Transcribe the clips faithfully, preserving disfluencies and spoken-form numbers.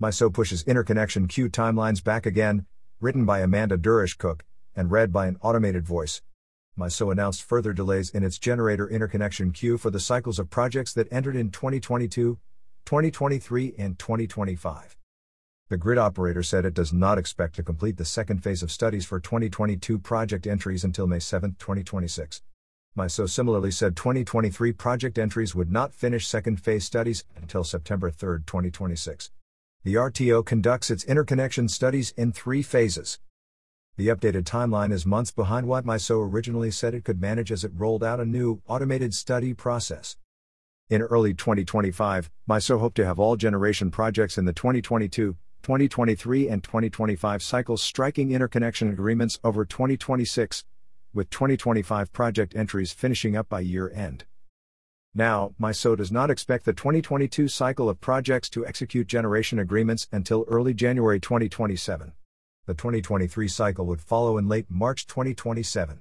MISO pushes interconnection queue timelines back again, written by Amanda Durish-Cook, and read by an automated voice. MISO announced further delays in its generator interconnection queue for the cycles of projects that entered in twenty twenty-two, twenty twenty-three, and twenty twenty-five. The grid operator said it does not expect to complete the second phase of studies for twenty twenty-two project entries until May seventh, twenty twenty-six. MISO similarly said twenty twenty-three project entries would not finish second phase studies until September third, twenty twenty-six. The R T O conducts its interconnection studies in three phases. The updated timeline is months behind what MISO originally said it could manage as it rolled out a new, automated study process. In early twenty twenty-five, MISO hoped to have all generation projects in the twenty twenty-two, twenty twenty-three and twenty twenty-five cycles striking interconnection agreements over twenty twenty-six, with twenty twenty-five project entries finishing up by year-end. Now, MISO does not expect the twenty twenty-two cycle of projects to execute generation agreements until early January twenty twenty-seven. The twenty twenty-three cycle would follow in late March twenty twenty-seven.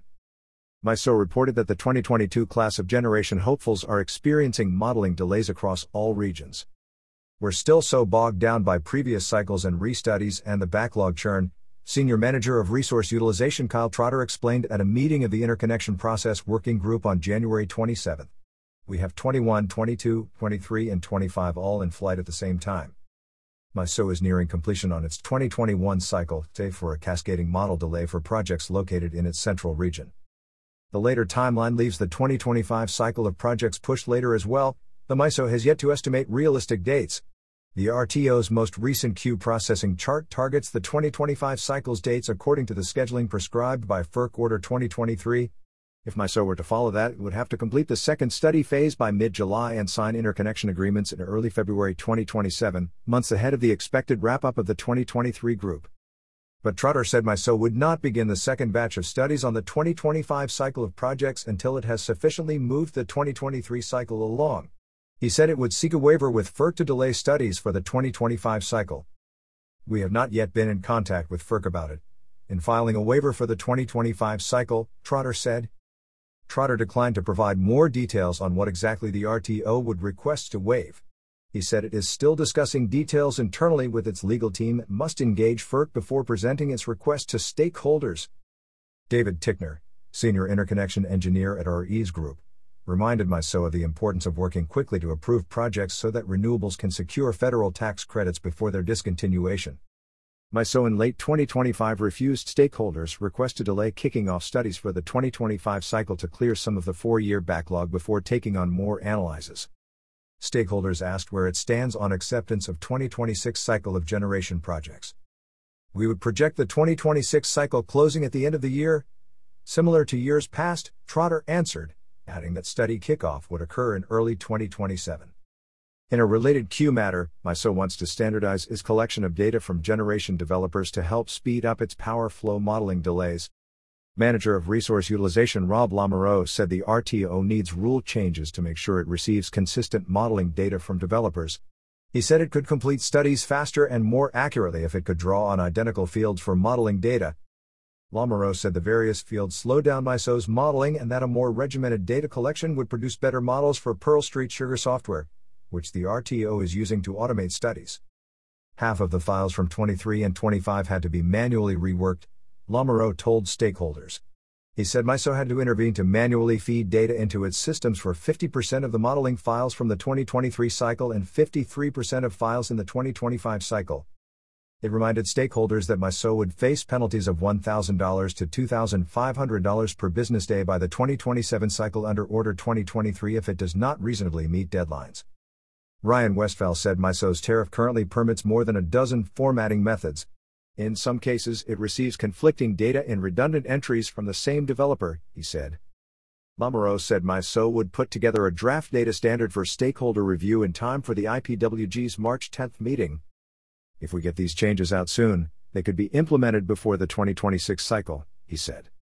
MISO reported that the twenty twenty-two class of generation hopefuls are experiencing modeling delays across all regions. We're still so bogged down by previous cycles and restudies and the backlog churn, Senior Manager of Resource Utilization Kyle Trotter explained at a meeting of the Interconnection Process Working Group on January twenty-seventh. We have twenty-one, twenty-two, twenty-three and twenty-five all in flight at the same time. MISO is nearing completion on its twenty twenty-one cycle, save for a cascading model delay for projects located in its central region. The later timeline leaves the twenty twenty-five cycle of projects pushed later as well. The MISO has yet to estimate realistic dates. The R T O's most recent queue processing chart targets the twenty twenty-five cycle's dates according to the scheduling prescribed by F E R C Order twenty twenty-three. If MISO were to follow that, it would have to complete the second study phase by mid-July and sign interconnection agreements in early February twenty twenty-seven, months ahead of the expected wrap-up of the twenty twenty-three group. But Trotter said MISO would not begin the second batch of studies on the twenty twenty-five cycle of projects until it has sufficiently moved the twenty twenty-three cycle along. He said it would seek a waiver with F E R C to delay studies for the twenty twenty-five cycle. We have not yet been in contact with F E R C about it. In filing a waiver for the twenty twenty-five cycle, Trotter said. Trotter declined to provide more details on what exactly the R T O would request to waive. He said it is still discussing details internally with its legal team and must engage F E R C before presenting its request to stakeholders. David Tickner, Senior Interconnection Engineer at R E S Group, reminded MISO of the importance of working quickly to approve projects so that renewables can secure federal tax credits before their discontinuation. MISO in late twenty twenty-five refused stakeholders' request to delay kicking off studies for the twenty twenty-five cycle to clear some of the four-year backlog before taking on more analyses. Stakeholders asked where it stands on acceptance of twenty twenty-six cycle of generation projects. We would project the twenty twenty-six cycle closing at the end of the year, similar to years past, Trotter answered, adding that study kickoff would occur in early twenty twenty-seven. In a related queue matter, MISO wants to standardize its collection of data from generation developers to help speed up its power flow modeling delays. Manager of Resource Utilization Rob Lamoureux said the R T O needs rule changes to make sure it receives consistent modeling data from developers. He said it could complete studies faster and more accurately if it could draw on identical fields for modeling data. Lamoureux said the various fields slow down MISO's modeling and that a more regimented data collection would produce better models for Pearl Street Sugar software, which the R T O is using to automate studies. Half of the files from twenty-three and twenty-five had to be manually reworked, Lamoureux told stakeholders. He said MISO had to intervene to manually feed data into its systems for fifty percent of the modeling files from the twenty twenty-three cycle and fifty-three percent of files in the twenty twenty-five cycle. It reminded stakeholders that MISO would face penalties of one thousand dollars to two thousand five hundred dollars per business day by the twenty twenty-seven cycle under Order twenty twenty-three if it does not reasonably meet deadlines. Ryan Westphal said MISO's tariff currently permits more than a dozen formatting methods. In some cases, it receives conflicting data in redundant entries from the same developer, he said. Lamoureux said MISO would put together a draft data standard for stakeholder review in time for the I P W G's March tenth meeting. If we get these changes out soon, they could be implemented before the twenty twenty-six cycle, he said.